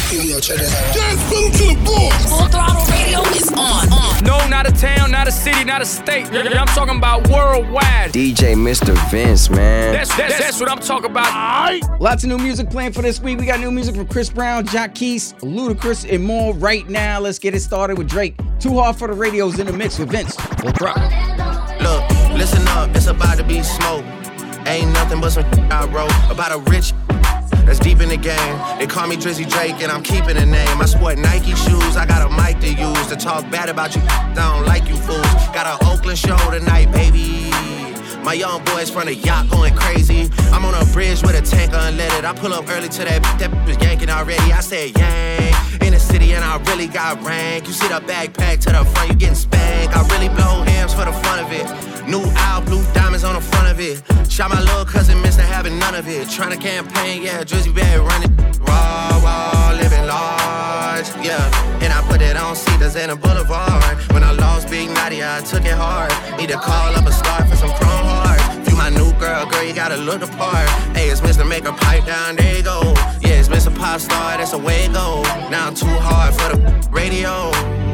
Here we go, check this out. Dance boom to the floor. Full Throttle Radio is on. No, not a town, not a city, not a state. I'm talking about worldwide. DJ Mr. Vince, man. That's what I'm talking about. Lots of new music planned for this week. We got new music from Chris Brown, Jacquees, Ludacris, and more right now. Let's get it started with Drake. Too Hard for the Radio's in the mix with Vince. Full Throttle. Look, listen up, it's about to be smoke. Ain't nothing but some I wrote about a rich that's deep in the game. They call me Drizzy Drake and I'm keeping the name. I sport Nike shoes, I got a mic to use to talk bad about you. I don't like you fools. Got an Oakland show tonight, baby. My young boys from the yacht going crazy. I'm on a bridge with a tank unleaded. I pull up early to that was yanking already. I said yang in the city and I really got rank. You see the backpack to the front, you getting spanked. I really blow hams for the fun of it. New owl, blue diamonds on the front of it. Shot my little cousin, missed having none of it. Tryna campaign, yeah, Drizzy bad running. Raw, living large, yeah. And I put it on Cedars and a Boulevard. When I lost Big Nadia, I took it hard. Need to call up a start for some chrome hearts. You my new girl, you gotta look the part. Hey, it's Mr. Make a pipe down, there you go. Yeah, it's Mr. Pop Star, that's the way it go. Now I'm too hard for the radio.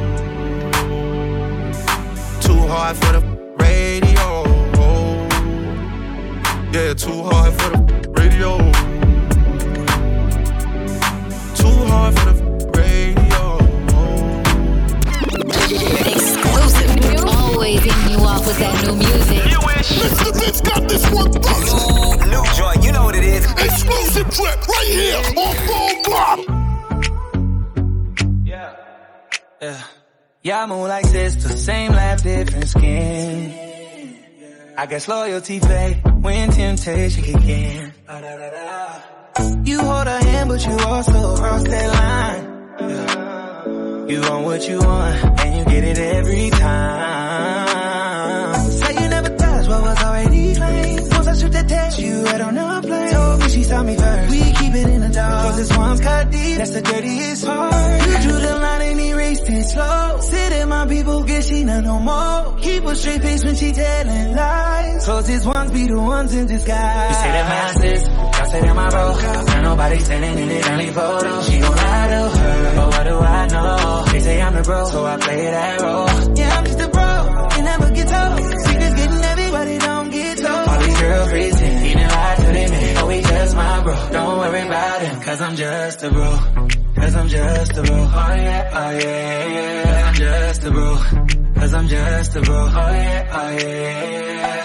Too hard for the radio. Yeah, too hard for the radio. Too hard for the radio. Exclusive. Always hitting you off with that new music. Mr. Vince got this one first. New joint, you know what it is. Exclusive trip right here on Full Throttle. Yeah, I move like this, the same laugh, different skin. I guess loyalty fade when temptation kick in. You hold a hand, but you also cross that line. You want what you want, and you get it every time. Say you never touched what was already claimed. Once I shoot that text, you right on the plane. Told me she saw me first. We keep it in the dark, 'cause this one's cut deep. That's the dirtiest part. You drew the line and erased it slow. Sit in my people, get she not no more. Keep a straight face when she telling lies. Closest ones be the ones in disguise. You say that my sis, I say that my bro. Now nobody sending in it, only photos. She gon' lie to her, but what do I know? They say I'm the bro, so I play that role. Yeah, I'm just a bro, you never get told. Secrets getting everybody don't get told. All these girls pretend, he done lied to them, oh he just my bro. Don't worry about him, 'cause I'm just a bro. 'Cause I'm just a bro, oh yeah, oh yeah, yeah. 'Cause I'm just a bro, 'cause I'm just a bro, oh yeah, oh yeah.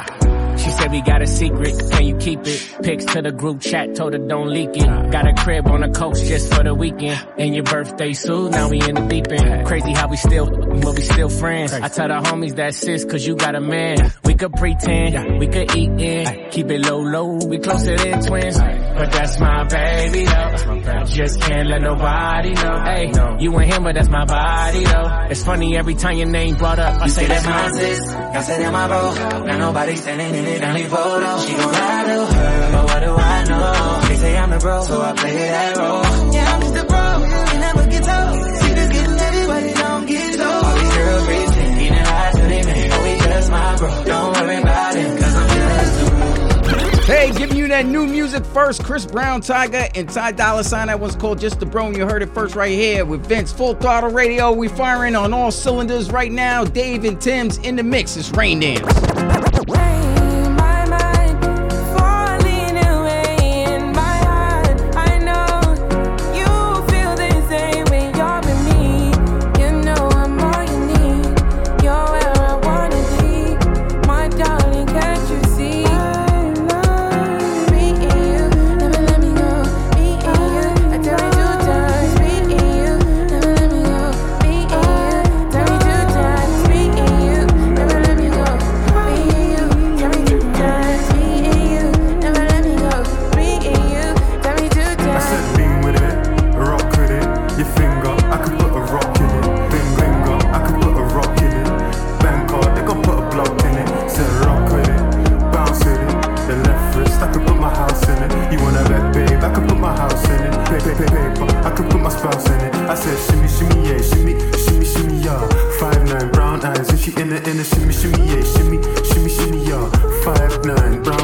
She said we got a secret, can you keep it? Pics to the group chat, told her don't leak it. Got a crib on the coast just for the weekend. And your birthday soon, now we in the deep end. Crazy how we still friends. I tell the homies that's sis, 'cause you got a man. We could pretend, we could eat in. Keep it low, we closer than twins. But that's my baby though. Just can't let nobody know. Hey, you and him, but that's my body though. It's funny every time your name brought up, I say that's my sis. I say that my bro. Now nobody standing in it, only photo. She gon' lie to her, but what do I know? They say I'm the bro, so I play that role. Yeah, I'm just a bro, you never get told. See this getting everybody don't get told. All these girls pretend, he done lied to them, oh he just my bro. Don't worry about him, 'cause I'm just a bro. Hey, giving you that new music first. Chris Brown, Tyga, and Ty Dolla $ign. That one's called Just the Bro, and you heard it first right here with Vince. Full Throttle Radio. We firing on all cylinders right now. Dave and Tim's in the mix. It's Rain Dance.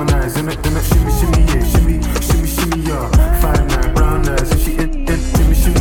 Shimmy, shimmy, yeah. 5'9", brown eyes, and she in, shimmy, shimmy,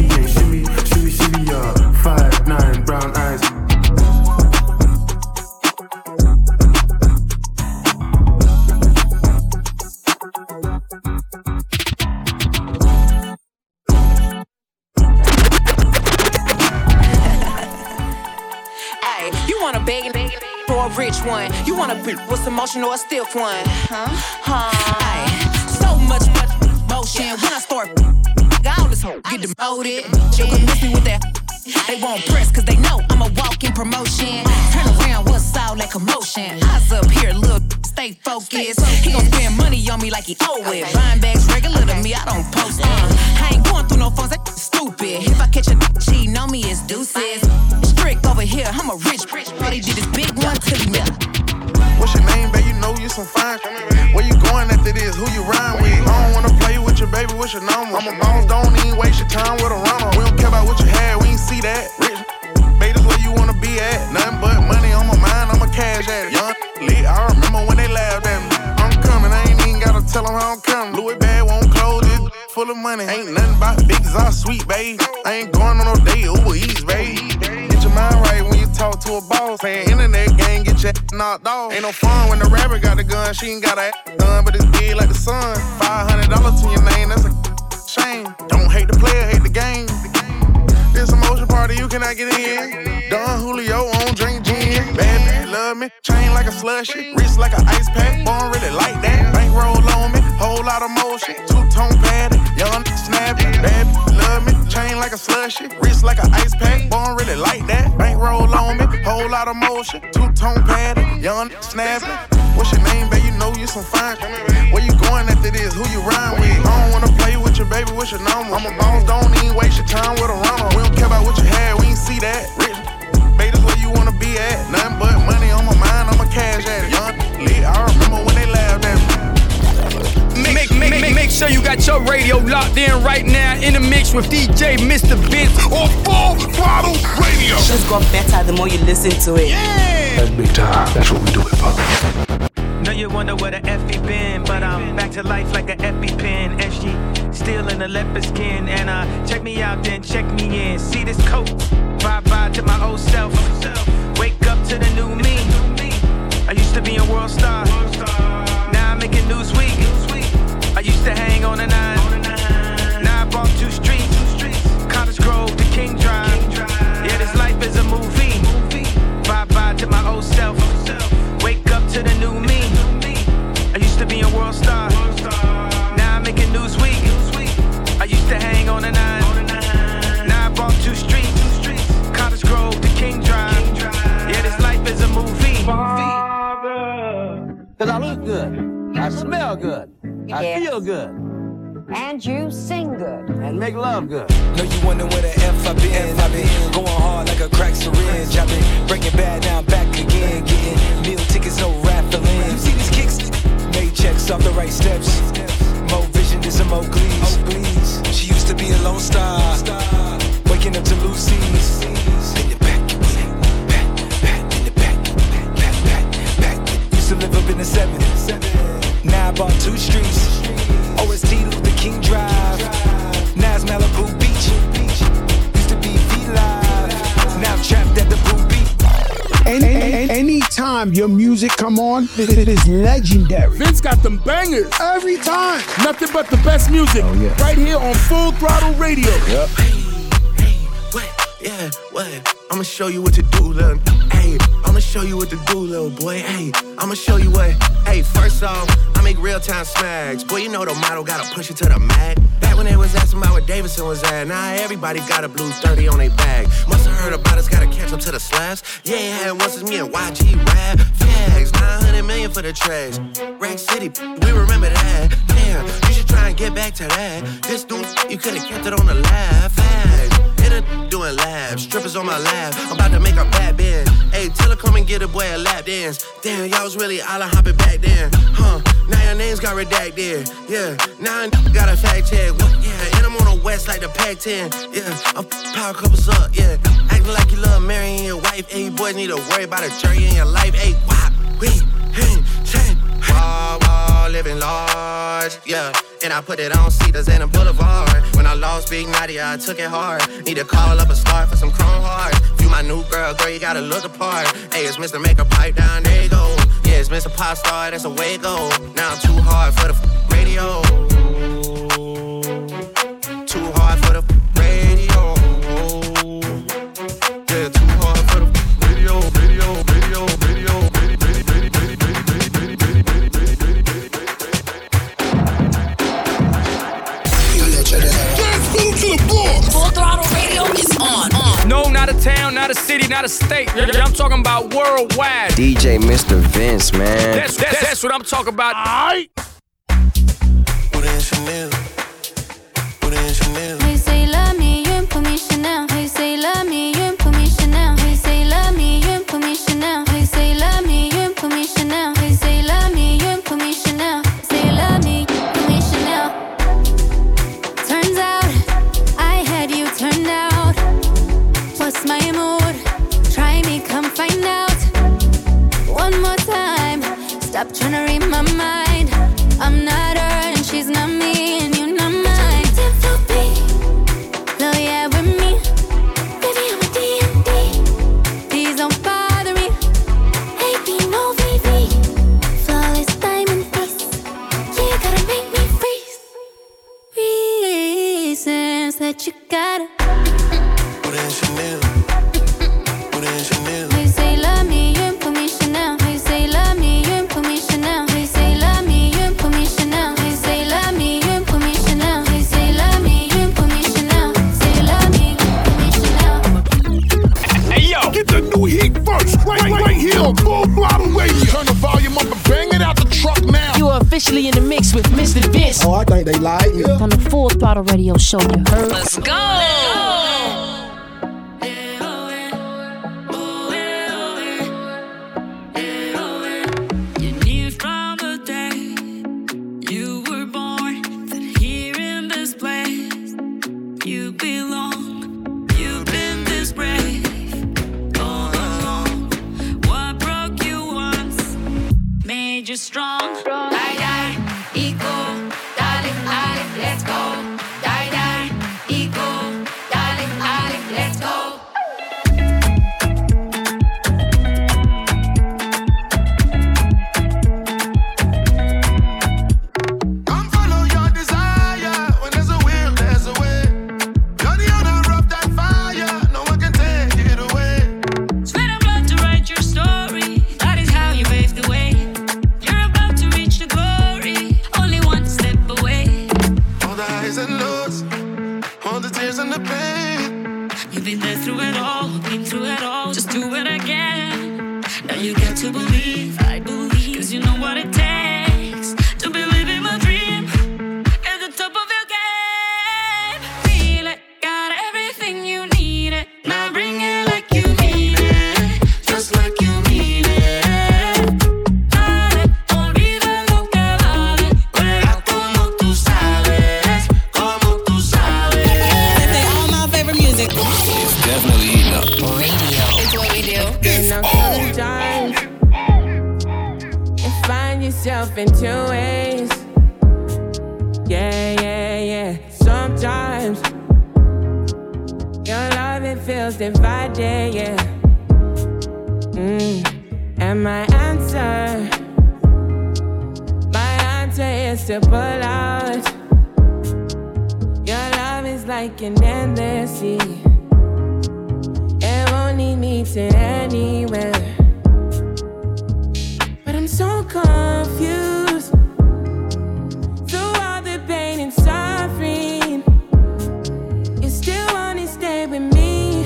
wanna beg for a rich one. You wanna be with some motion or a stiff one. Aye. So much motion. When I start, all this get demoted. You can miss me with that. They won't press cause they know I'm a walking promotion. Turn around, what's all that commotion? Eyes up here, look, stay focused. He gon' spend money on me like he owe it. Buying bags regular to me, I don't post it. I ain't going through no phones, that stupid. If I catch a cheating on me, it's deuces. Strict over here, I'm a rich. All he did is big one to me. What's your name, babe? You know you some fine. Where you going after this? Who you rhyme with? I don't wanna play with your baby, what's your number? I'm a boss, don't even waste your time with a runner. We don't care about what you had, we ain't see that. Rich, babe, that's where you wanna be at. Nothing but money on my mind, I'm a cash addict. Young, lit, I remember when they laughed at me. I'm coming, I ain't even gotta tell them how I'm coming. Louis bag won't close it, full of money. Ain't nothing about big exhaust sweet, babe. I ain't going on no date, Uber Eats, babe. Get your mind right when you talk to a boss. Playing internet game, get your knocked off. Ain't no fun when the rapper got the gun, she ain't got a gun, but it's big like the sun. $500 to your name, that's a shame. Don't hate the player, hate the game. This emotion party, you cannot get in. Don Julio on drink gin. Bad bitch love me, chain like a slushy, wrist like an ice pack. Born really like that. Bankroll on me, whole lot of motion. Two-tone padded, young snappy. Bad bitch love me, chain like a slushy, wrist like an ice pack. Born really like that. Bankroll on me, whole lot of motion. Two-tone padded, young snappy. What's your name, babe? You know you some fine. Where you going after this? Who you rhyme with? I don't wanna play with your baby, what's your number? I'm a boss, don't even waste your time with a runner. We don't care about what you had, we ain't see that. Rich, babe, that's where you wanna be at. Nothing but money on my mind, I'm a cash addict. Young, lit, I remember when they laughed at me. Make sure you got your radio locked in right now in the mix with DJ Mr. Vince on Full Throttle Radio. Just got better the more you listen to it. Yeah! That's big time. That's what we do it for. Know you wonder where the F.E. been, but I'm back to life like an EpiPen. SG still in the leopard skin, and check me out, then check me in. See this coat, vibe to my old self. Wake up to the new me. I used to be a world star. Now I'm making Newsweek. I used to hang on the 9. Now I bought 2 streets. Cottage Grove to King Drive. Yeah, this life is a movie. Bye to my old self. Wake up to the new me. I used to be a world star. Now I'm making Newsweek. I used to hang on the 9. Now I bought 2 streets. Cottage Grove to King Drive. Yeah, this life is a movie. Cause I look good. I smell good. I feel good. And you sing good. And make love good. Know you wonder where the F I been. Going hard like a crack syringe. I've been breaking bad, now I'm back again. Getting meal tickets, no raffling. You see these kicks? Made checks off the right steps. More vision, this some more glees. She used to be a lone star. Waking up to Lucy's. In the back, in the back. Used to live up in the 7. Now I bought 2 streets. OST Luther King Drive. Now it's Malibu Beach. Used to be V-Live. Now I'm trapped at the Blue Beach. Anytime your music come on, it is legendary. Vince got them bangers. Every time. Nothing but the best music. Oh, yeah. Right here on Full Throttle Radio. Yep. Hey, what? Yeah, what? I'ma show you what to do, little. Hey, I'ma show you what to do, little boy. Hey, I'ma show you what. Hey, first off, I make real-time smacks. Boy, you know the model gotta push it to the mag. Back when they was asking about where Davidson was at, now everybody got a blue 30 on their bag. Musta heard about us, gotta catch up to the slaps. Yeah, once it's me and YG rap. Flags, 900 million for the tracks. Rack City, we remember that. Damn, you should try and get back to that. This dude, you could've kept it on the laugh. Flags, hit a doing labs. Strippers on my lap, I'm about to make a bad bend. Hey, tell her come and get a boy a lap dance. Damn, y'all was really island hopping back then. Now your names got redacted. Yeah, now I got a fact check. What? Yeah, and I'm on the west like the Pac-10. Yeah, I'm power couples up. Yeah, acting like you love marrying your wife. Hey, you boys need to worry about a jury in your life. Hey, wop, wee, hey, hey. Wah, living large. Yeah, and I put it on Cedars and a Boulevard. When I lost Big Nadia, I took it hard. Need to call up a star for some chrome hearts. You my new girl, you gotta look apart. Hey, it's Mr. Make a Pipe Down, there you go. Yeah, it's Mr. Pop Star, that's a way to go. Now I'm too hard for the radio. Too hard for the radio. Yeah, too hard for the radio. town, not a city, not a state. I'm talking about worldwide. DJ Mr. Vince, man. That's what I'm talking about. Booty and Chanel. Booty and Chanel. Hey, say love me, you ain't put me Chanel. Hey, say love me, you ain't put me Chanel. Hey, say love me, you ain't put me Chanel. Hey, say love me, you ain't put me Chanel. Hey, say love me, you ain't put me Chanel. Say love me, put me Chanel. Turns out I had you turned out. What's my mood? Try me, come find out. One more time. Stop trying to read my mind. I'm not her and she's not me, and you're not mine. Lil' yeah with me. Baby, I'm a D&D. Please don't bother me. AB, no VV. Flawless diamond face. You gotta make me freeze. Reasons that you gotta. Booty and Chanel. Booty and Chanel. Hey, say love me, you ain't put me Chanel. Hey, say love me, you ain't put me Chanel. Hey, say love me, you ain't put me Chanel. Hey, say love me, you ain't put me Chanel. Hey, say love me, you ain't put me Chanel. Say love me, put me Chanel. Hey yo, get the new heat first, right here on Full Throttle Radio. Turn the volume up and bang it out the truck now. You are officially in the mix with Mr. Vince. Oh, I think they lied. Yeah. On the Full Throttle Radio show, you heard? Let's go. You knew from the day you were born that here in this place you belong. You've been this brave all along. What broke you once made you strong. Die, die, equal, darling, darling, let's go. Die, die, equal, darling, darling, let's go. Come follow your desire. When there's a will, there's a way. You're the owner of that fire. No one can take it away. Sweat and blood to write your story. That is how you paved the way. You're about to reach the glory. Only one step away. All the highs and lows, all the tears and the pain. You've been there through it all, been through it all. Just do it again. Now you got to believe, I believe. Cause you know what it takes to believe in my dream. At the top of your game. Feel it, got everything you needed. Now bring it like you mean it. Just like you mean it. Dale, olvida lo que vale. Juega como tú sabes. Como tú sabes. They all my favorite music. It's definitely eating up. Radio. It's what we do. Sometimes you find yourself in two ways. Yeah, yeah, yeah. Sometimes your love, it feels divided, yeah. And my answer is to pull out. Your love is like an endless sea. It won't lead me to anywhere. But I'm so confused through all the pain and suffering. You still wanna stay with me.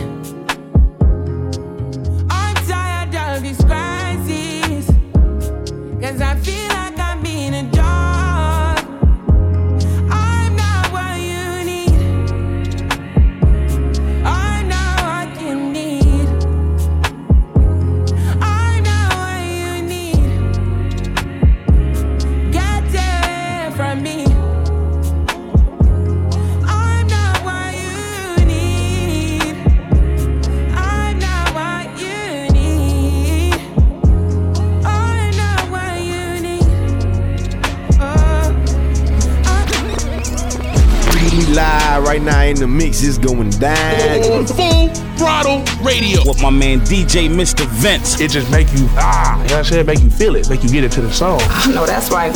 I'm tired of these crises, 'cause I feel like I'm being adored. I'm not what you need. I'm not what you need. I'm not what you need. Get away from me. I'm not what you need. I'm not what you need. I'm not what you need. We live right now in the mix, it's going down. On Full Throttle Radio. With my man DJ Mr. Vince. It just make you, you know what I'm saying? Make you feel it, make you get into the song. I know that's right.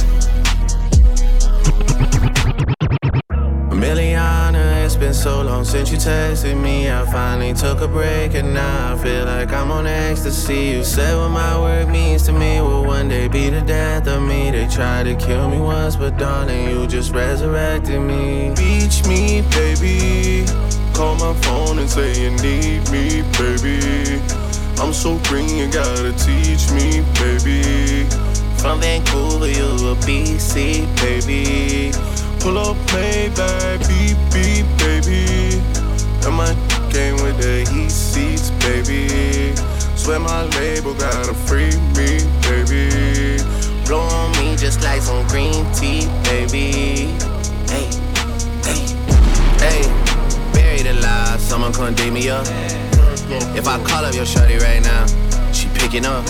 Miliana, it's been so long since you texted me. I finally took a break and now I feel like I'm on ecstasy. You said what my work means to me will one day be the death of me. They tried to kill me once, but darling, you just resurrected me. Reach me, baby. Call my phone and say you need me, baby. I'm so green, you gotta teach me, baby. From Vancouver, you a BC, baby. Pull up, Maybach, beep, beep, baby. And my came with the heat seats, baby. Swear my label gotta free me, baby. Blow on me just like some green tea, baby. Hey, hey, hey. Buried alive, someone come dig me up. If I call up your shorty right now, she picking up.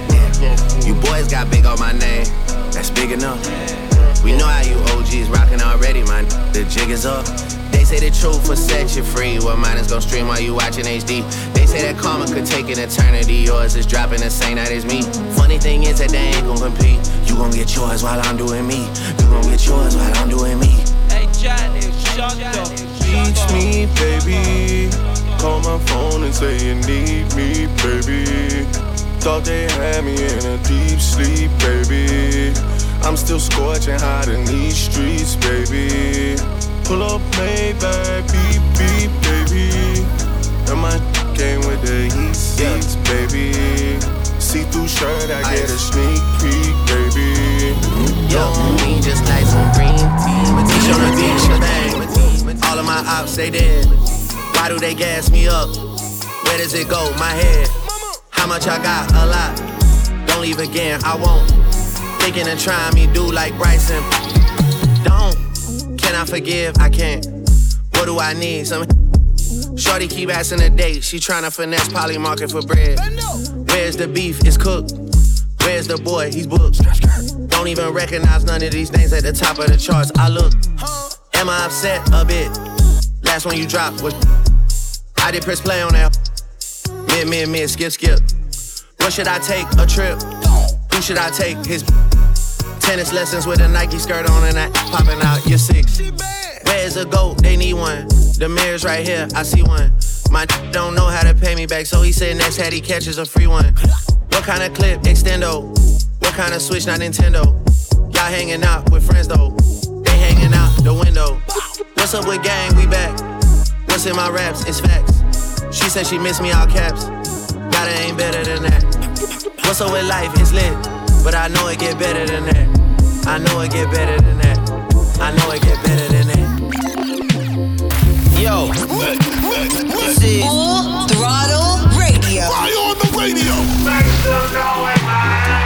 You boys got big on my name, that's big enough. We know how you OGs rockin' already, man. The jig is up. They say the truth will set you free. Well, mine is gon' stream while you watching HD. They say that karma could take an eternity. Yours is dropping the same night as me. Funny thing is that they ain't gon' compete. You gon' get yours while I'm doing me. You gon' get yours while I'm doing me. Hey, Johnny, shut up. Teach me, baby. Call my phone and say you need me, baby. Thought they had me in a deep sleep, baby. I'm still scorching hot in these streets, baby. Pull up, Maybach, beep, beep, baby. And my came with the heat seats, baby. See-through shirt, I get a sneak peek, baby. Yo, me just like some green tea. Matisse on the beach, all of my ops, they dead. Why do they gas me up? Where does it go? My head. How much I got? A lot. Don't leave again, I won't. Thinking of trying me, do like Bryson. Don't. Can I forgive? I can't. What do I need? Some shorty keep asking a date. She tryna finesse Poly Market for bread. Where's the beef? It's cooked. Where's the boy? He's booked. Don't even recognize none of these names at the top of the charts. I look. Am I upset? A bit. Last one you dropped was I did press play on that. Mid, skip. What should I take? A trip? Who should I take? His tennis lessons with a Nike skirt on and that popping out. You're 6. Where's the GOAT? They need one. The mirror's right here. I see one. My don't know how to pay me back, so he said next head he catches a free one. What kind of clip? Extendo. What kind of Switch? Not Nintendo. Y'all hanging out with friends though. They hanging out the window. What's up with gang? We back. What's in my raps? It's facts. She said she missed me, all caps. God, it ain't better than that. What's up with life? It's lit. But I know it get better than that. I know it get better than that. I know it get better than that. Yo, this is Full Throttle Radio. Fire on the radio. Make some noise, man.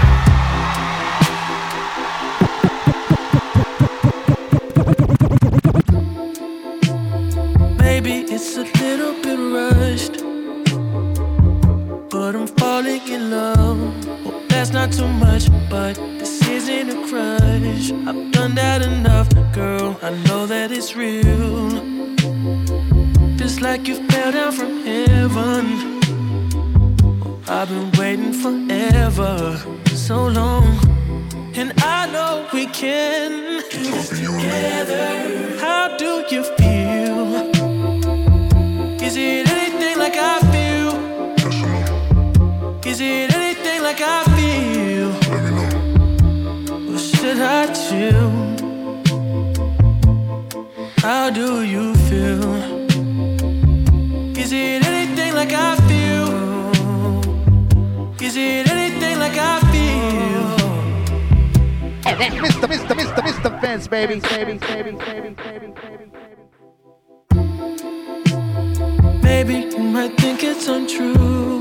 Maybe it's a little bit rushed, but I'm falling in love. Hope that's not too much, but this isn't a crush. I've done that enough, girl. I know that it's real. Just like you fell down from heaven. I've been waiting forever, so long, and I know we can do this together. How do you feel? Is it anything like I feel? Is it anything like I feel? Or should I chill? How do you feel? Is it anything like I feel? Is it anything like I feel? Mr. Vince, baby. Maybe you might think it's untrue,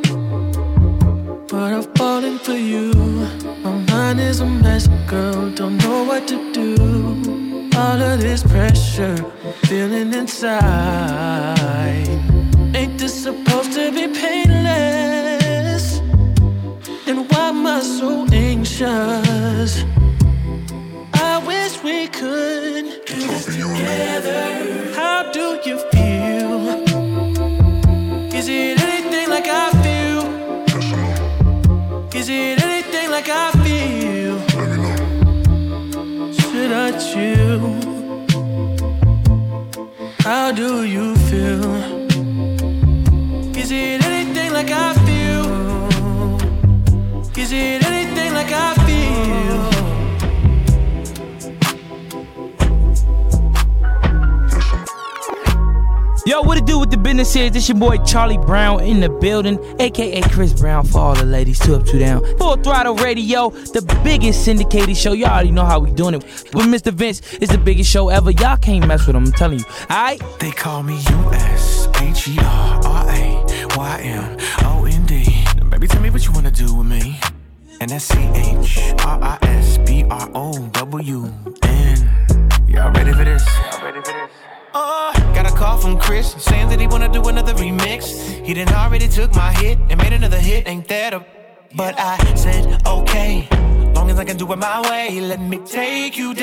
but I'm falling for you. My mind is a mess, girl, don't know what to do. All of this pressure I'm feeling inside. Ain't this supposed to be painless? And why am I so anxious? I wish we could do this together. How do you feel? Is it anything like I feel? Is it anything like I feel? Should I chill? How do you feel? Is it anything like I feel? Is it anything like I feel? Yo, what it do with the business is? This your boy Charlie Brown in the building, aka Chris Brown for all the ladies, 2 up, 2 down. Full Throttle Radio, the biggest syndicated show. Y'all already know how we doing it. With Mr. Vince, it's the biggest show ever. Y'all can't mess with him, I'm telling you. Alright? They call me USHERRAYYMOND. Baby, tell me what you wanna do with me. And that's CHRISBROWN. Y'all ready for this? Got a call from Chris saying that he wanna do another remix. He done already took my hit and made another hit, ain't that a... But I said okay, long as I can do it my way. Let me take you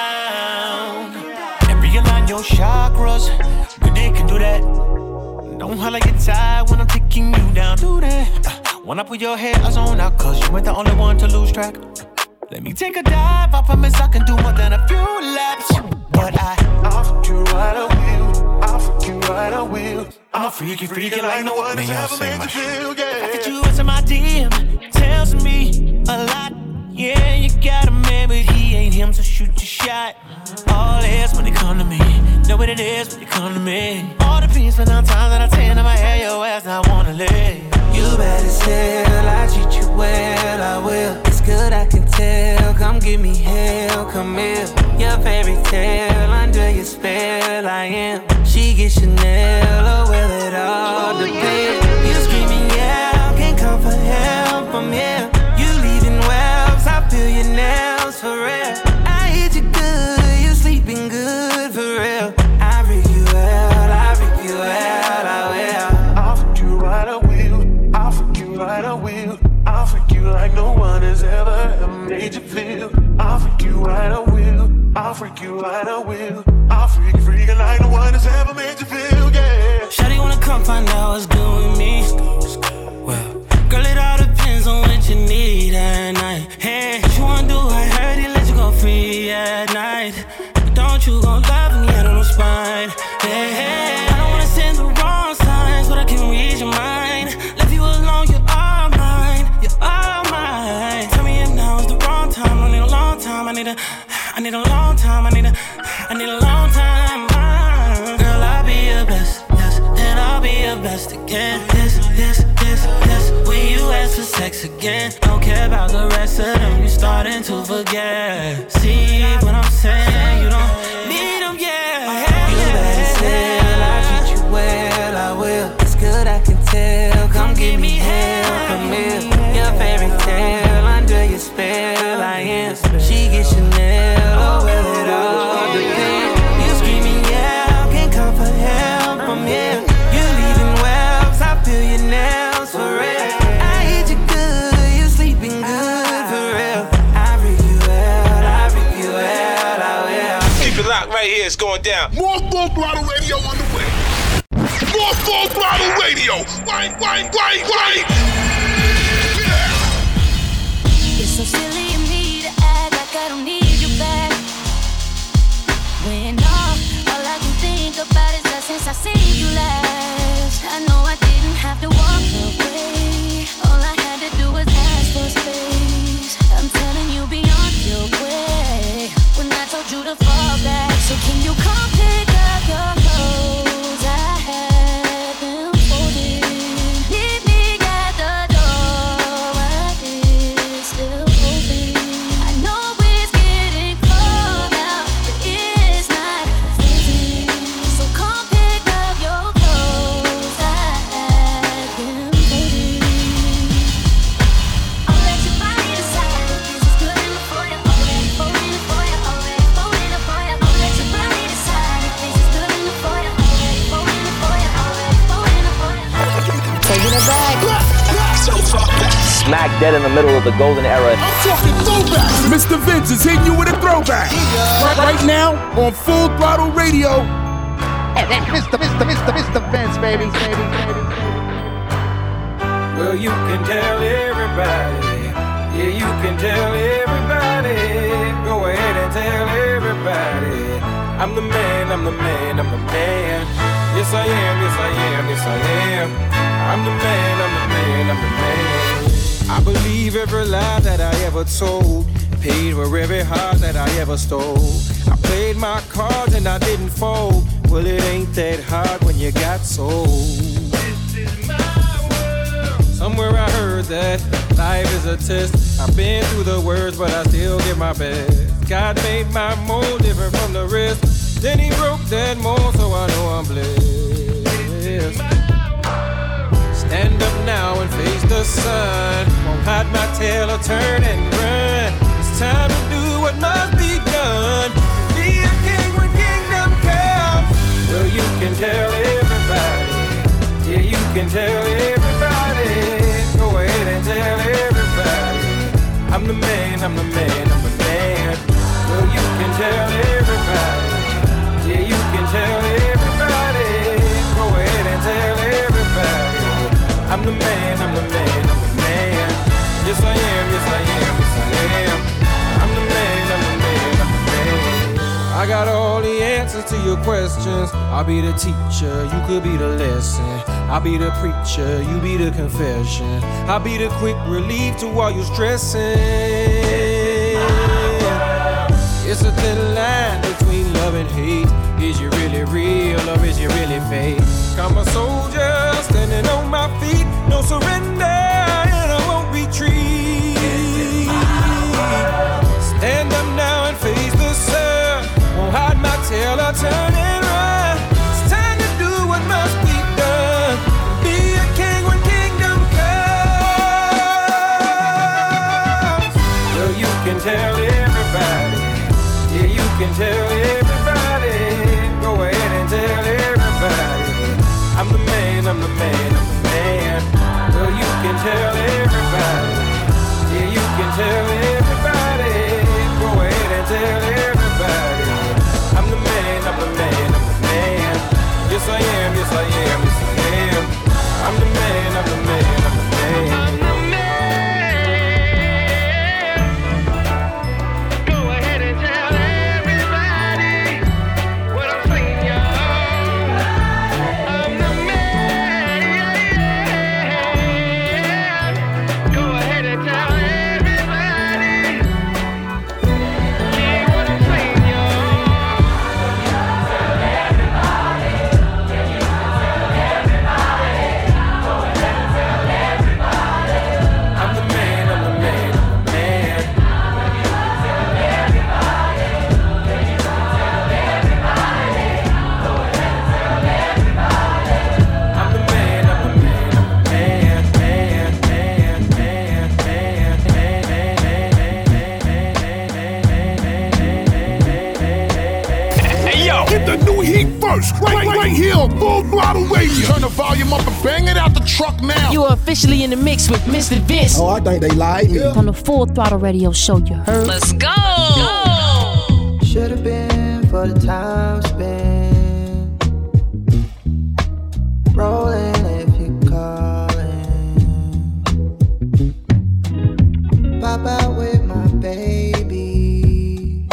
down and realign your chakras. Good dick can do that. Don't holler, get tired when I'm taking you down. Do that. When I put your head on out, cause you ain't the only one to lose track. Let me take a dive, I promise I can do more than a few laps. But I'll fuck you right, I will. I'll fuck you right, I will. I'm a freaky like no one has ever made you feel, yeah. I get you into my DM, tells me a lot. Yeah, you got a man, but he ain't him, so shoot your shot. All this when they come to me, know what it is when they come to me. All the beats, but 9 times out of 10, I'ma have your ass, I wanna live. You better still, I treat you well, I will. It's good, I can tell, come give me hell, come here. Your fairy tale, under your spell, I am. She gets Chanel, oh well, it all depends. You screaming, yeah, can't come for help, I'm here. You leaving wells, I feel your nails, for real. I hit you good, you sleeping good, for real. I freak you out, I freak you out, I will. I'll freak you right, I will. I'll freak you right, I will. I'll freak you like no one has ever made you feel. I'll freak you right, I will. I'll freak you right, I will. I'll freak like no one has ever made you feel, yeah. Shawty wanna come find out what's good with me. Well, girl, it all depends on what you need at night. Hey, what you wanna do? I heard he let you go free at night. But don't you gon' love me, I don't know spine. Hey, hey, I don't wanna send the wrong signs, but I can read your mind. Left you alone, you're all mine. You're all mine. Tell me if now is the wrong time. I need a long time. I need a long time. I need a long time. Girl, I'll be your best, yes, and I'll be your best again. Yes. When you ask for sex again, don't care about the rest of them. You starting to forget. See what I'm saying? You don't need them, yeah. You better still, I'll treat you well, I will. It's good, I can tell. Come give me hell, come here. Your fairy tale, under your spell, I am. She gets Chanel, oh well, it all depends. You screaming, yeah, can't come for help, I'm here. You leaving wells, I feel your nails, for real. I hit you good, you sleeping good, for real. I freak you out, I freak you out, I will. Keep it locked right here, it's going down. More Full Throttle Radio on the way. More Full Throttle Radio. Wine. It's so silly of me to act like I don't need you back. When all I can think about is that since I seen you last. I know I didn't have to walk away. All I had to do was ask for space. I'm telling you beyond your way. When I told you to fall back, so can you come pick up your clothes? I had them folded. Meet me at the door. My is still open. I know it's getting cold now, but it's not freezing. So come pick up your clothes. I had them folded. I'll let your body decide if this is good enough for you. Already folding for you. Already folding for you. I'll let your body decide if this is good enough for you. Already folding for you. Already folding for you. Taking it back. Smack dead in the middle of the golden era. I'm talking throwback. Mr. Vince is hitting you with a throwback. Right now on Full Throttle Radio. Mr. Vince, baby. Well, you can tell everybody. Yeah, you can tell everybody. Go ahead and tell everybody. I'm the man. Yes, I am. I'm the man. I believe every lie that I ever told. paid for every heart that I ever stole. I played my cards and I didn't fold. Well, it ain't that hard when you got sold. This is my world. Somewhere I heard that life is a test. I've been through the worst, but I still give my best. God made my mold different from the rest. Then he broke that mold, so I know I'm blessed. Stand up now and face the sun. Won't hide my tail or turn and run. It's time to do what must be done. Be a king when kingdom comes. Well, you can tell everybody. Yeah, you can tell everybody. Go ahead and tell everybody. I'm the man, I'm the man, I'm the man. Well, you can tell everybody. Yeah, you can tell everybody. Go ahead and tell everybody. I'm the man, I'm the man, I'm the man. Yes I am, yes I am, yes I am. I'm the man, I'm the man, I'm the man. I got all the answers to your questions. I'll be the teacher, you could be the lesson. I'll be the preacher, you be the confession. I'll be the quick relief to all your stressing. It's a thin line between love and hate. Is you really real or is you really fake? I'm a soldier standing on my feet. No surrender and I won't retreat. Stand up now and face the sun. Won't hide my tail or turn and run. It's time to do what must be done. Be a king when kingdom comes. Well, you can tell everybody. Yeah, you can tell everybody. Go ahead and tell everybody. I'm the man, I'm the man, I'm the man. Well, you can tell everybody. Yeah, you can tell everybody. Go ahead and tell everybody. I'm the man, I'm the man, I'm the man. Yes I am, yes I am, yes I am. I'm the man, I'm the man, I'm the man. Right here, Full Throttle Radio. Turn the volume up and bang it out the truck now. You are officially in the mix with Mr. Vince. Oh, I think they like me. On the Full Throttle Radio show, you heard. Let's go. Should have been for the time spent rolling if you're calling. Pop out with my baby.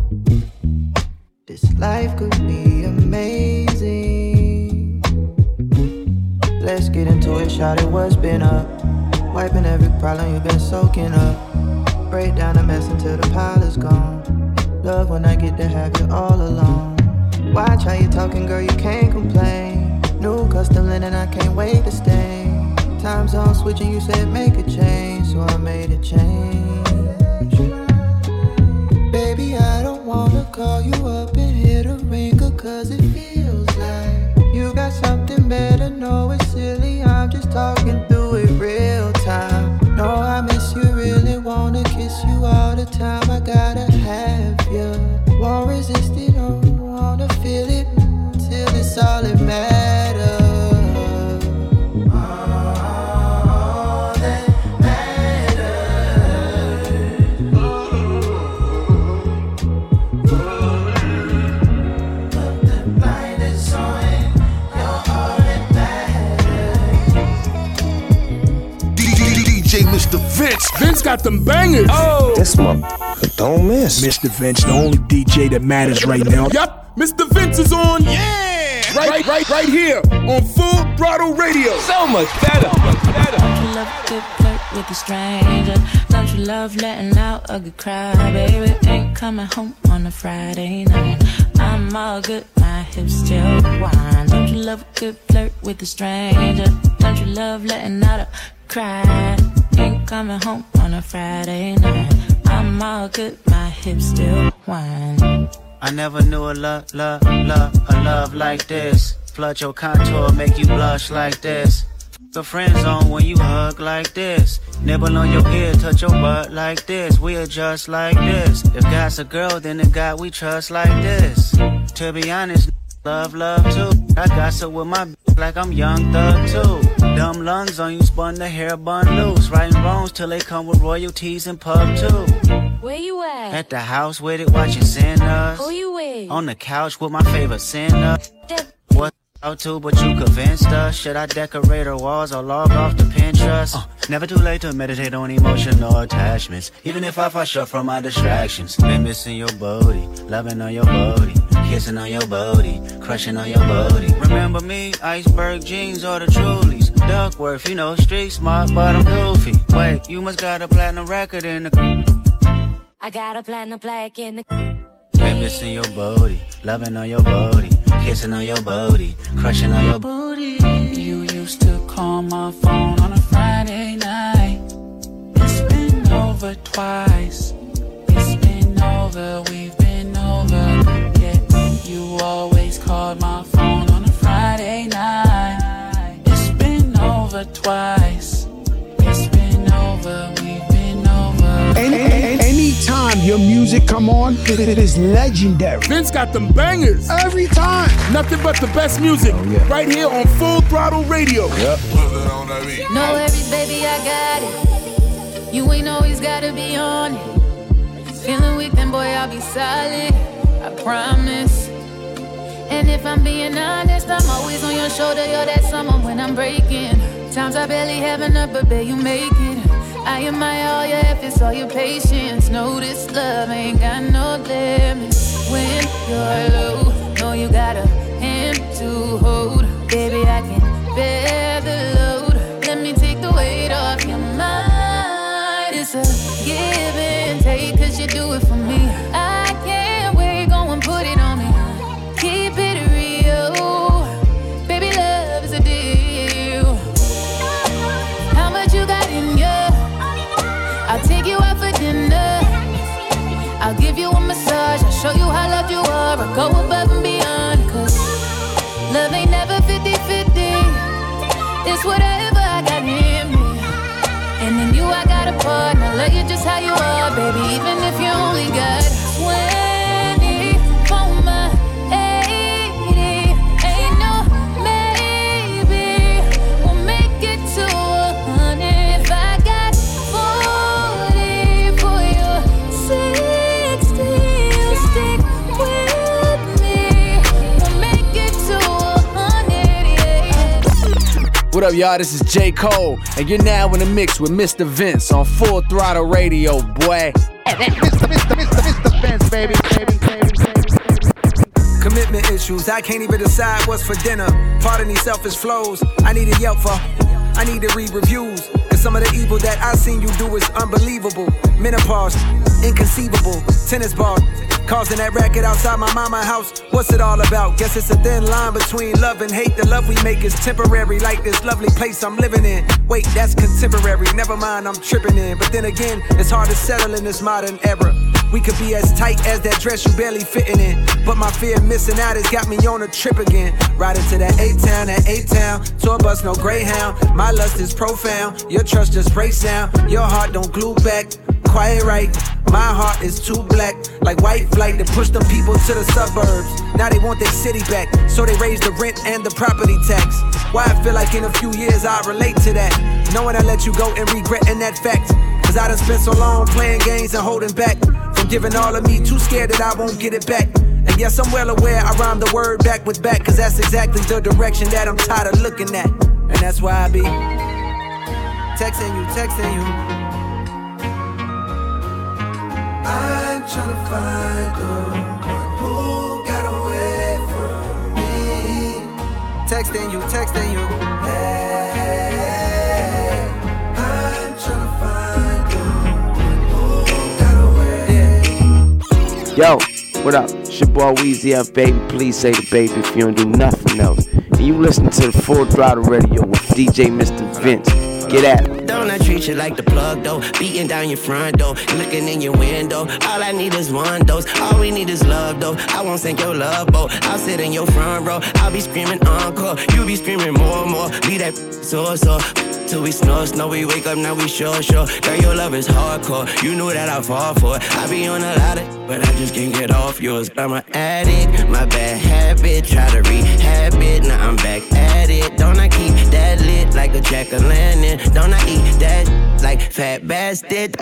This life could be amazing. Let's get into it, shout it, what's been up? Wiping every problem you've been soaking up. Break down the mess until the pile is gone. Love when I get to have you all alone. Watch how you talking, girl, you can't complain. New custom linen, I can't wait to stay. Time zone switching, you said make a change, so I made a change. Baby, I don't wanna call you up and hit a ringer, cause it feels like you got something better. No, it's silly, I'm just talking through it real time. No, I miss you, really wanna kiss you all the time. I gotta have you. Won't resist it, don't wanna feel it till it's all that matters. All that matters. Put the blinders on, you're all that matters. DJ Mr. Vince. Vince got them bangers. Oh, this motherfucker don't miss. Mr. Vince, the only DJ that matters right now. Yep, Mr. Vince is on. Yeah, right here on Full Throttle Radio. So much better, much better. love a good flirt with a stranger? Don't you love letting out a good cry, baby? Ain't coming home on a Friday night. I'm all good, my hips still whine. Don't you love a good flirt with a stranger? Don't you love letting out a cry? Ain't coming home on a Friday night. I'm all good, my hips still whine. I never knew a love like this. Flood your contour, make you blush like this. The friend zone when you hug like this. Nibble on your ear, touch your butt like this. We adjust like this. If God's a girl, then the God we trust like this. To be honest, love too. I gossip with my bitch like I'm Young Thug too. Dumb lungs on you, spun the hair bun loose. Writing wrongs till they come with royalties and pub too. Where you at? At the house with it, watching sinners. Who you with? On the couch with my favorite sinner. What out to, but you convinced us. Should I decorate her walls or log off to Pinterest? Never too late to meditate on emotional attachments. Even if I fall short from my distractions. Been missing your booty, loving on your booty, kissing on your booty, crushing on your booty. Remember me, iceberg jeans or the Trulies. Duckworth, you know, street smart, but I'm goofy. Wait, you must got a platinum record in the... I got a platinum plaque in the... Been missing your booty, loving on your booty, kissing on your booty, crushing on your booty. You used to call my phone on a Friday night. It's been over twice. It's been over, we've been over. Yeah, you always called my phone on a Friday night. It's been over twice. It's been over, we've been over. Anytime your music come on, it is legendary. Vince got them bangers every time. Nothing but the best music right here on Full Throttle Radio. Yep. No worries, baby, I got it. You ain't always gotta be on it. Feeling weak, then boy, I'll be solid. I promise. And if I'm being honest, I'm always on your shoulder. You're that someone when I'm breaking. Times I barely have enough, but babe, you make it. I admire all your efforts, all your patience. Know this love ain't got no limits. When you're low, know you got a hand to hold. Baby, I can bear the load. Let me take the weight off your mind. It's a give and take, cause you do it for me. I can't wait, go and put it on me. Keep it real. Baby, love is a deal. How much you got in you? I'll take you out for dinner. I'll give you a massage. I'll show you how loved you are. I'll go above and beyond. Cause love ain't never 50-50. It's whatever I got in me. And in you I got a part. And I love you just how you are, baby. Even if you only got 20 for my 80. Ain't no maybe. We'll make it to 100. If I got 40 for your 60, you'll stick with me. We'll make it to 100, yeah. What up, y'all? This is J. Cole, and you're now in the mix with Mr. Vince on Full Throttle Radio, boy. Mr. Vince, baby. Commitment issues, I can't even decide what's for dinner. Pardon these selfish flows, I need a Yelp for. I need to read reviews, cause some of the evil that I seen you do is unbelievable. Menopause, inconceivable, tennis ball, causing that racket outside my mama's house. What's it all about? Guess it's a thin line between love and hate. The love we make is temporary, like this lovely place I'm living in. Wait, that's contemporary, never mind, I'm tripping in. But then again, it's hard to settle in this modern era. We could be as tight as that dress you barely fitting in. But my fear of missing out has got me on a trip again. Riding to that A-Town, tour bus, no Greyhound. My lust is profound, your trust just breaks down. Your heart don't glue back, quiet right. My heart is too black, like white flight to push them people to the suburbs. Now they want their city back, so they raise the rent and the property tax. Why I feel like in a few years I'll relate to that, knowing I let you go and regretting that fact. Cause I done spent so long playing games and holding back from giving all of me, too scared that I won't get it back. And yes, I'm well aware I rhyme the word back with back, cause that's exactly the direction that I'm tired of looking at. And that's why I be texting you. I'm tryna find the one who got away from me. Texting you. Hey, Yo, what up? It's your boy Weezy F, baby. Please say the baby if you don't do nothing else. And you listen to the Full Throttle Radio with DJ Mr. Vince. Get at it. Don't I treat you like the plug, though? Beating down your front door, looking in your window. All I need is one dose. All we need is love, though. I won't sink your love boat. I'll sit in your front row. I'll be screaming encore. You be screaming more and more. Be that so. Till we snow, we wake up, now we sure. Girl, your love is hardcore. You knew that I'd fall for it. I be on a lot of, but I just can't get off yours. I'm an addict, my bad habit. Try to rehab it, now I'm back at it. Don't I keep that lit like a jack-o'-lantern? Don't I eat that like fat bastard?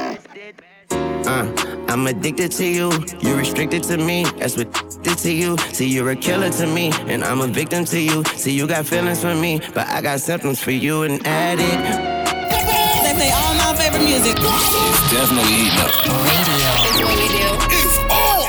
I'm addicted to you, you're restricted to me. That's what did to you. See, you're a killer to me, and I'm a victim to you. See, you got feelings for me, but I got symptoms for you, an addict. They play all my favorite music. It's definitely heating up. It's what we do. It's on.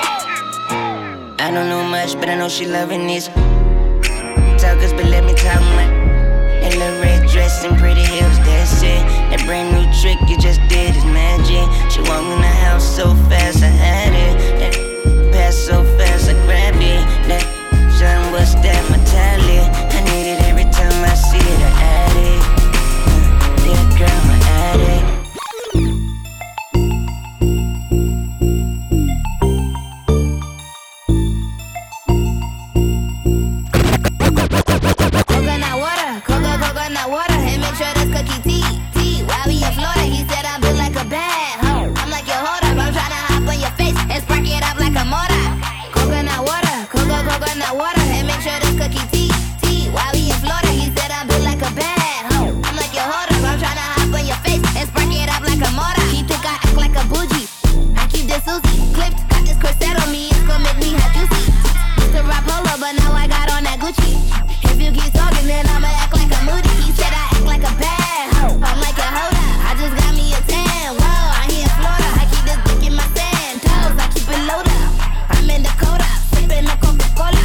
I don't know much, but I know she loving this. Talkers, but let me talk my. In the red dress and pretty heels, that's it. That brand new trick you just did is magic. She walked in the house so fast, I had it. That pass so fast, I grabbed it. That son, what's that metallic? I need it every time I see it, I add it. That girl, I add it. Coconut water, and make sure that's cookie tea. While we in Florida, he said I built like a bad hoe. I'm like, yo, hold up, I'm tryna hop on your face and spark it up like a motor. Coconut water, coconut water, and make sure that's cookie tea. While we in Florida, he said I built like a bad hoe. I'm like, yo, hold up, I'm tryna hop on your face and spark it up like a motor. He think I act like a bougie. I keep this Susie clipped, got this corset on me, it's gon' make me hot juicy. Used to rock polo, but now I got on that Gucci. If you keep talking, then I'ma act like a moody. He said I act like a bad hoe. I'm like a holder, I just got me a tan. Whoa, I'm here in Florida, I keep this dick in my sand toes. I keep it loaded. I'm in Dakota, sipping the Coca-Cola.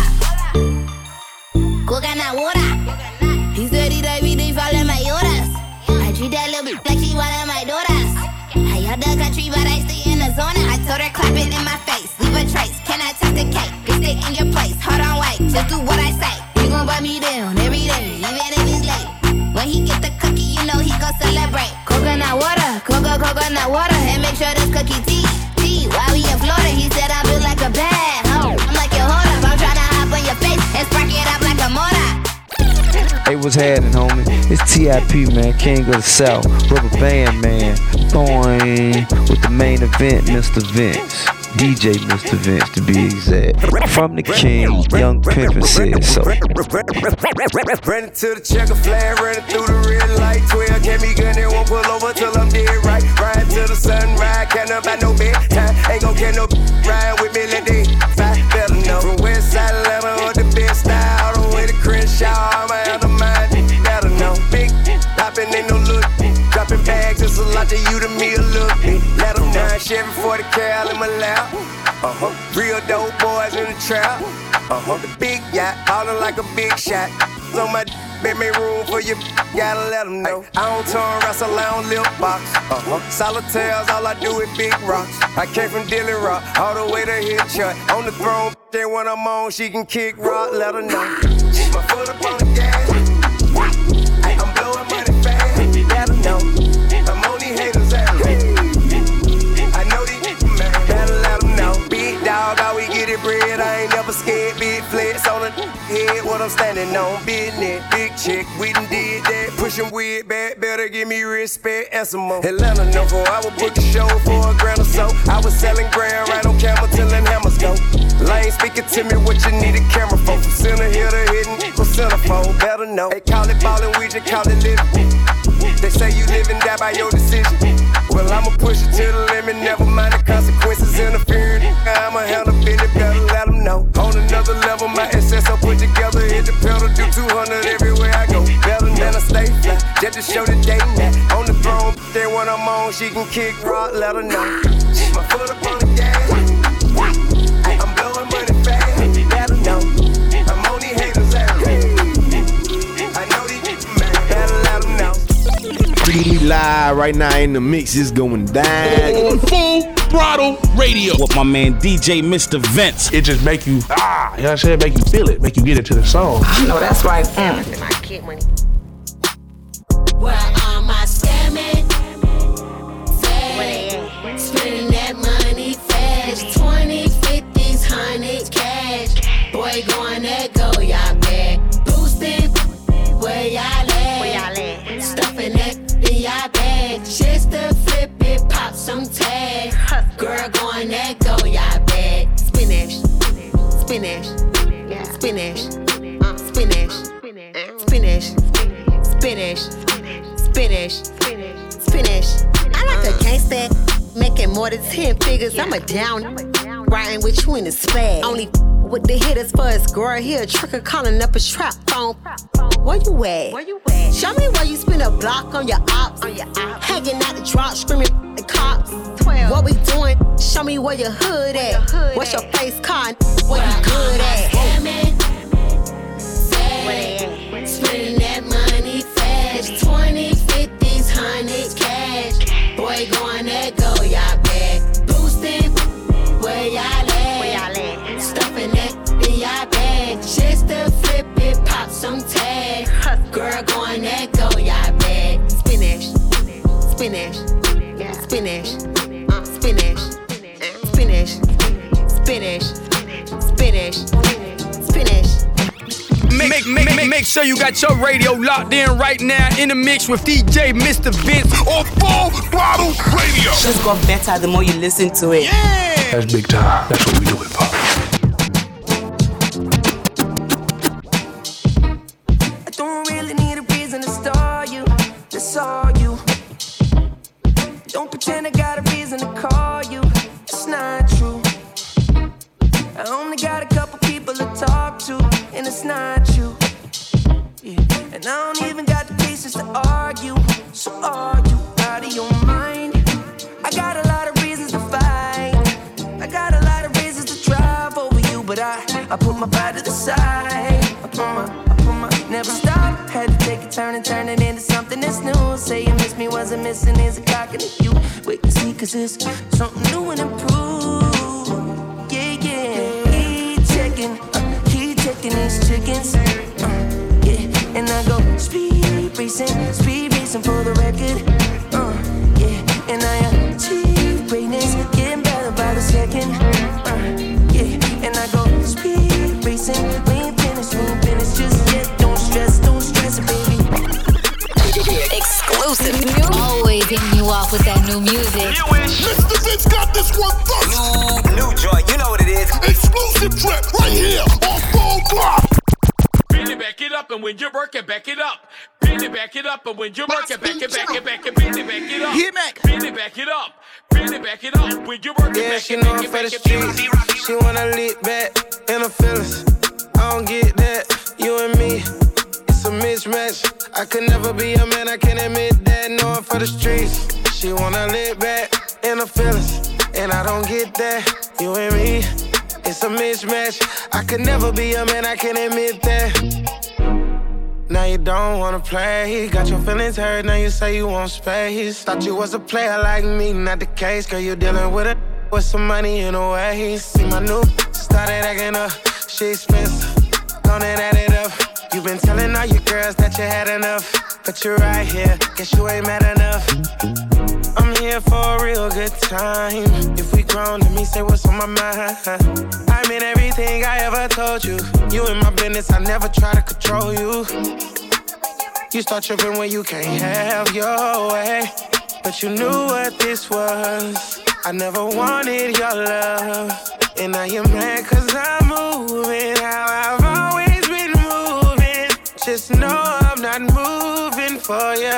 Coconut water. He said he like me, they follow my orders. I treat that little bitch like she one of my daughters. I out the country, but I stay in the zone. I told her clap it in my face, leave a trace. Can I touch the cake? You stay in your place. Hold on, wait, just do what I say. He gon' buy me down every day, even if it's late. When he get the cookie, you know he gon' celebrate. Coconut water, coconut water, and make sure that's cookie tea. While we in Florida, he said I built like a bad hoe. I'm like, yo, hold up, I'm tryna hop on your face and spark it up like a motor. Hey, what's happening, homie? It's TIP, man, King of the South, Rubber Band, man. Boing, with the main event, Mr. Vince. DJ Mr. Vince, to be exact. From the King, Young Pimpin' said so. Running to the checker flag, running through the red light. 12 can't be good, they won't pull over till I'm dead right. Riding till the sunrise, can't about no bedtime. Ain't gon' get no ride with me, let they fight. Better know. From West Side Atlanta or the best style, all the way to Crenshaw, I'ma have the mind. Better know. Big poppin', ain't no look. Dropping bags, it's a lot to you, to me, a look. Let them know. Chevy 40 Cal in my lap. Real dope boys in the trap. The big yacht, ballin' like a big shot. On my make me room for you, gotta let them know. I don't turn wrestle, I don't lip box. Solitaires, all I do is big rocks. I came from Dilly Rock, all the way to Hit Shot. On the throne, then when I'm on, she can kick rock, let her know. My foot up on the gas. I'm blowing money fast, let her know. I'm on these haters' ass. I know these man, better let them know. Big dog, how we get it bread, I ain't never scared. Big flex on the head, what I'm standing on. Business, big chick, we done did that. Pushing weird back, better give me respect and some more. Atlanta know for I would book a show for $1,000 or so. I was selling grand right on camera till them hammers go. Lane speaking to me what you need a camera for. From center here to hidden, from centerfold, better know. They call it ballin', we just call it living. They say you live and die by your decision. Well, I'ma push it to the limit, never mind the consequences interfering. I'ma handle business, better let them know. On another level, my SS I put together, hit the pedal, do 200 everywhere I go. Better than I stay fly, just to show the day now. On the throne, then when I'm on, she can kick rock, let her know. My foot up on the gas, I'm blowing money fast, let her know. I'm on these haters' ass. I know these man, better let them know. We live right now in the mix, it's going down. On Full Throttle Radio with my man DJ Mr. Vince. It just make you, you know what I'm saying? Make you feel it, make you get into the song. I know that's right. My kid money. Where are my scamming? Spending that money fast. 20, 50s, 100s cash. Boy, going that go, y'all bad. Boosting, where y'all at? Stuffing that in y'all bag. Just to flip it, pop some tag. Girl, going that go, y'all bad. Spinach, spinach, spinach, spinach, spinach, spinach, spinach, spinach. I like a gangsta making more than 10 figures. I'm a down, riding with you in the swag. Only with the hitters for his girl here. A tricker calling up a trap phone. Where you at? Show me where you spend a block on your ops. Hanging out the drop, screaming the cops. 12. What we doing? Show me where your hood at. What's your face card? Where you good at? Spending that money fast. 20, 50s, 100s cash. Boy, going that go, y'all bad. Boosting, where y'all at? Stuffing that in y'all bag. Just to flip it, pop some tag. Girl, going that go, y'all bad. Spinach, spinach, spinach, spinach, spinach, spinach, spinach, spinach. Make sure you got your radio locked in right now in the mix with DJ Mr. Vince on Full Throttle Radio. Just got better the more you listen to it. Yeah! That's big time. That's what we do it for. I don't really need a reason to star you. That's all you. Don't pretend I got a reason to call you. It's not true. I only got a couple people to talk to, and it's not you. Yeah. And I don't even got the patience to argue. So are you out of your mind? I got a lot of reasons to fight. I got a lot of reasons to drive over you, but I put my pride to the side. I put my never stop. Had to take a turn and turn it into something that's new. Say you miss me, wasn't missing is a cock in the you. Wait and see, cause it's something new and improved. Keep checking these chickens. Yeah, and I go speed racing for the record. Yeah, and I achieve greatness, getting better by the second. Yeah, and I go speed racing, we ain't finished just yet. Don't stress it, baby. Exclusive. Always hitting you off with that new music. Mr. Vince got this one first. New joint, you know what it is. Exclusive trip right here on Full Throttle. Bend it, back it up, and when you work it, back it up. Bend it, back it up, and when you work it, back it, bend it, back it up. Bend it, back it up. Bend it, back it up. When you work it, back it, back it, back it, back it. She wanna lead back in her feelings. I don't get that, you and me. A mismatch. I could never be a man, I can admit that. Knowing for the streets, she wanna live back in her feelings, and I don't get that. You and me, it's a mismatch. I could never be a man, I can admit that. Now you don't wanna play, got your feelings hurt. Now you say you want space. Thought you was a player like me, not the case. Girl, you dealing with it with some money in a way. See my new started acting up, she expensive. Don't add it up. You been telling all your girls that you had enough, but you're right here, guess you ain't mad enough. I'm here for a real good time. If we grown, let me say what's on my mind. I mean everything I ever told you. You in my business, I never try to control you. You start tripping when you can't have your way, but you knew what this was. I never wanted your love, and now you're mad cause I'm moving how I've always been moving. Just know I'm not moving for you.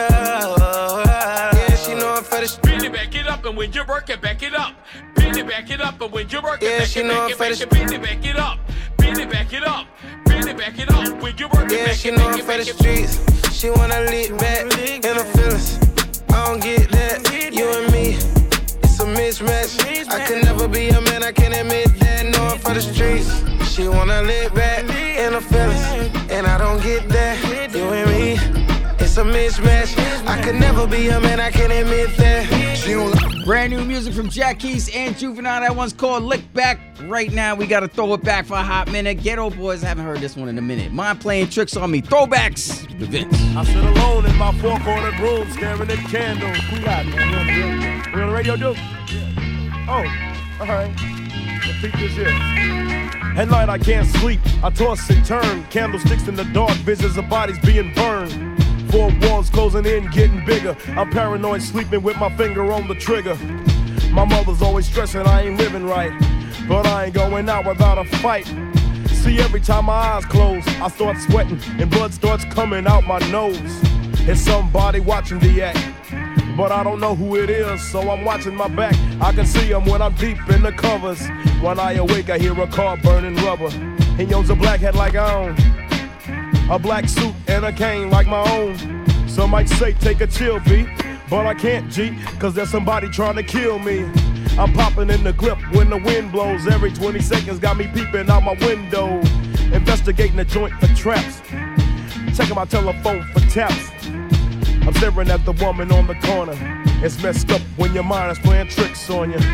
Yeah, she know I'm for the Bend it, back it up, and when you work it, back it up. Bend it, back it up, and when you work it, yeah, back she it, know back I'm it, for back the it, bend it, back it up. Bend it, back it up. Bend it, back it up. When you work it, yeah, back she it, know back I'm it, for the back it. streets. She wanna lead back in her feelings. I don't get that, you and me. It's a mismatch. I could never be a man, I can admit that. No, I'm for the streets. She wanna live back in her feelings, and I don't get that. You and me, it's it's a mismatch. I could never be a man, I can admit that. She don't like. Brand new music from Jack Keys and Juvenile. That one's called Lick Back. Right now, we got to throw it back for a hot minute. Ghetto Boys, haven't heard this one in a minute. Mind Playing Tricks on Me. Throwbacks. The Vince. I sit alone in my four-cornered room, staring at candles. Who got man? We on the radio, dude? Yeah. Oh, all right. Let's peek this here. At night, I can't sleep. I toss and turn. Candlesticks in the dark, visions of bodies being burned. Four walls closing in, getting bigger. I'm paranoid, sleeping with my finger on the trigger. My mother's always stressing I ain't living right, but I ain't going out without a fight. See, every time my eyes close, I start sweating and blood starts coming out my nose. It's somebody watching the act, but I don't know who it is, so I'm watching my back. I can see them when I'm deep in the covers. When I awake, I hear a car burning rubber. He owns a black hat like I own, a black suit and a cane like my own. Some might say take a chill beat, but I can't, G, cause there's somebody trying to kill me. I'm popping in the clip when the wind blows. Every 20 seconds got me peeping out my window. Investigating the joint for traps, checking my telephone for taps. I'm staring at the woman on the corner. It's messed up when your mind is playing tricks on you.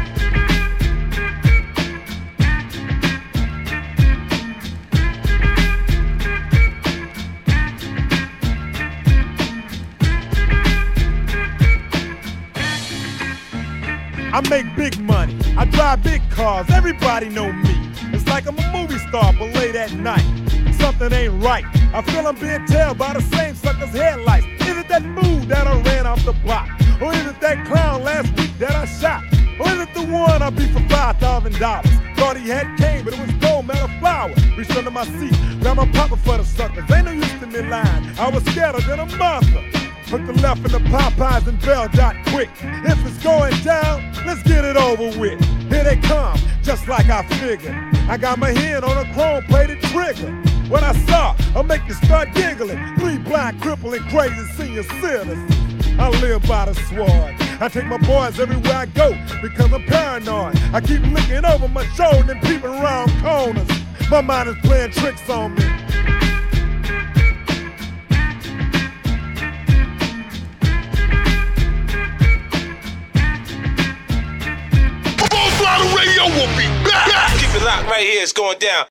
I make big money, I drive big cars, everybody know me. It's like I'm a movie star, but late at night, something ain't right. I feel I'm being tailed by the same sucker's headlights. Is it that fool that I ran off the block? Or is it that clown last week that I shot? Or is it the one I beat for $5,000? Thought he had cane, but it was gold, metal flower. Reached under my seat, grabbed my popper for the suckers. Ain't no use to me lying, I was scared than a monster. Put the left in the Popeyes and Bell Dot quick. If it's going down, let's get it over with. Here they come, just like I figured. I got my hand on a chrome-plated trigger. When I saw, I'll make you start giggling. 3 blind, crippling, crazy senior citizens. I live by the sword. I take my boys everywhere I go because I'm paranoid. I keep looking over my shoulder and peeping around corners. My mind is playing tricks on me. Radio will be back. Keep it locked right here. It's going down.